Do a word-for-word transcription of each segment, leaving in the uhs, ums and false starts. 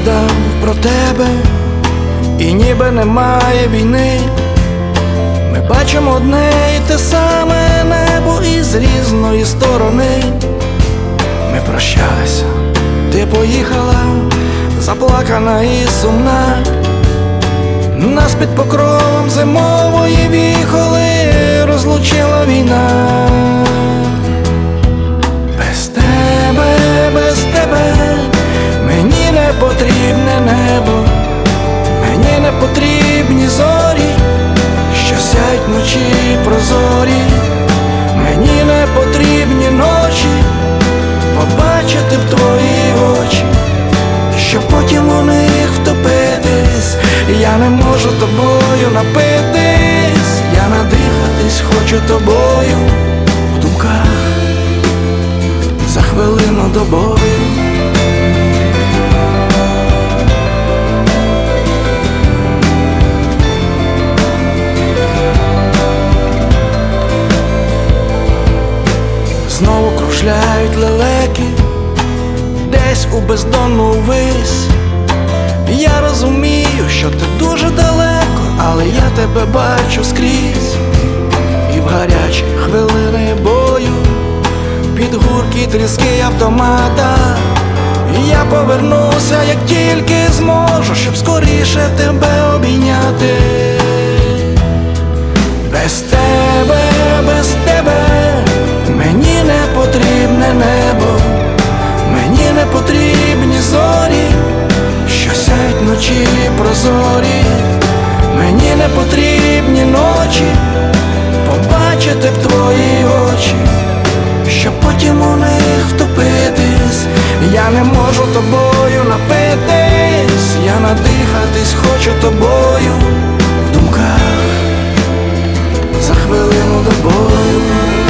згадав про тебе, і ніби немає війни. Ми бачимо одне і те саме небо із різної сторони. Ми прощалися, ти поїхала, заплакана і сумна. Нас під покровом зимової віхоли розлучила війна. Без тебе, без тебе мені не потрібне небо, мені не потрібні зорі, що сяють вночі прозорі. Мені не потрібні ночі, побачити б твої очі, щоб потім у них втопитись. Я не можу тобою напитись, я надихатись хочу тобою в думках за хвилину до бою. Знову кружляють лелеки десь у бездонну вись. Я розумію, що ти дуже далеко, але я тебе бачу скрізь. І в гарячі хвилини бою, під гуркі тріски автомата, я повернуся, як тільки зможу, щоб скоріше тебе обійняти. Без тебе, без тебе мені не потрібне небо, мені не потрібні зорі, що сяють вночі прозорі. Мені не потрібні ночі, побачити б твої очі, щоб потім у них втопитись. Я не можу тобою напитись, я надихатись хочу тобою в думках за хвилину до бою.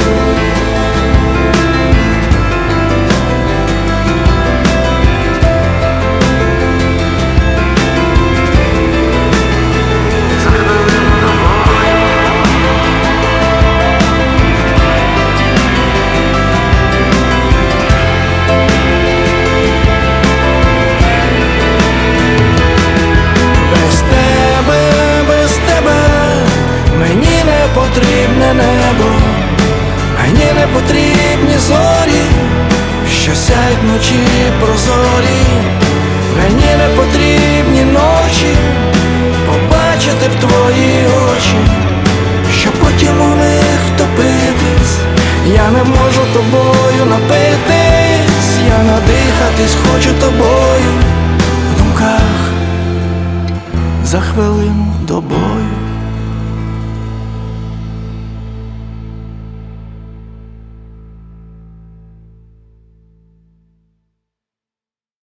Потрібне небо, мені не потрібні зорі, що сяють вночі прозорі. Мені не потрібні ночі, побачити б твої очі, щоб потім у них втопитись. Я не можу тобою напитись, я надихатись хочу тобою в думках за хвилину